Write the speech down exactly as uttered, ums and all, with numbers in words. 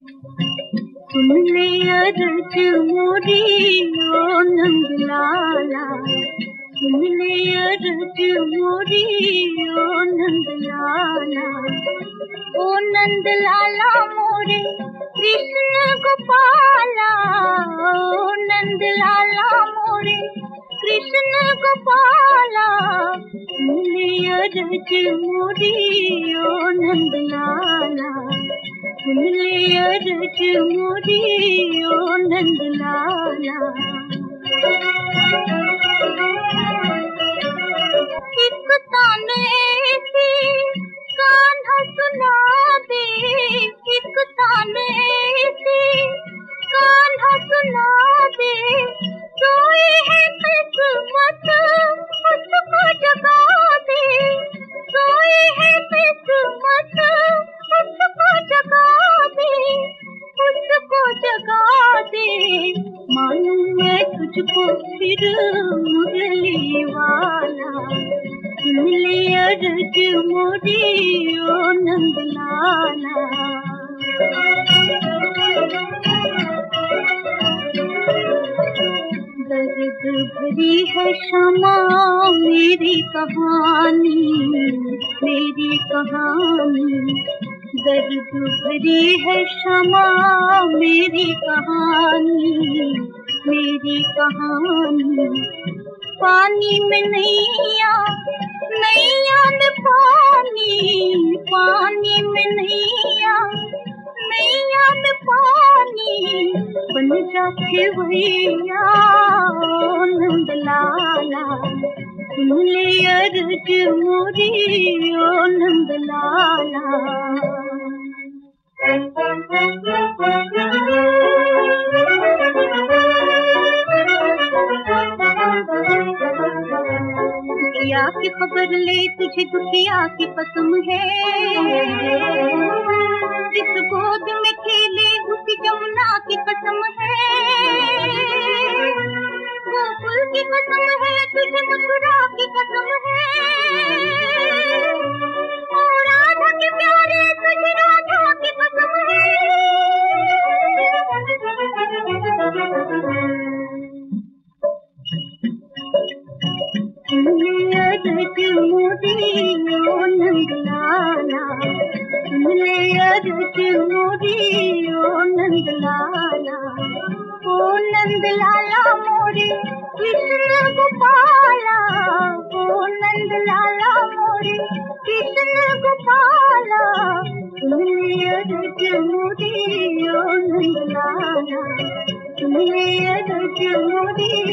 सुन ले अरज मोरी ओ नंदलाला, सुन ले अरज मोरी ओ नंदलाला, ओ नंदलाला मोरे कृष्ण गोपाला, ओ नंदलाला मोरे कृष्ण गोपाला, सुन ले अरज मोरी ओ नंदलाला, सुन ले अरज मोरी ओ नंदलाला। एक ताने से कान्हा सुना दे, एक ताने से कान्हा सुना दे, सोई है किस्मत उसको जगा दे, सोई है किस्मत उसको जगा दे, उसको जगा दे, मानूं मैं तुझको फिर मुरली वाला, सुन ले अरज मोरी ओ नंदलाला। दर्द भरी है क्षमा मेरी कहानी, मेरी कहानी, दर्द भरी है क्षमा मेरी कहानी, मेरी कहानी, पानी में नैया, नैया में पानी, पानी में नैया, नैया में पानी, बन जा खेवैया ओ नंदलाला, सुन ले अरज मोरी ओ नंदलाला। दुखिया की खबर ले तुझे दुखिया की कसम है, जिस गोद में खेले उसी जमुना की कसम है, गोकुल की कसम है तुझे मथुरा की कसम है, और राधा के प्यारे तुझे राधा की कसम है। सुन ले अरज मोरी ओ नंदलाला, सुन ले अरज मोरी ओ नंदलाला, ओ नंदलाला मोरे कृष्ण गोपाला, ओ नंदलाला मोरे कृष्ण गोपाला, सुन ले अरज मोरी ओ नंदलाला, सुन ले अरज मोरी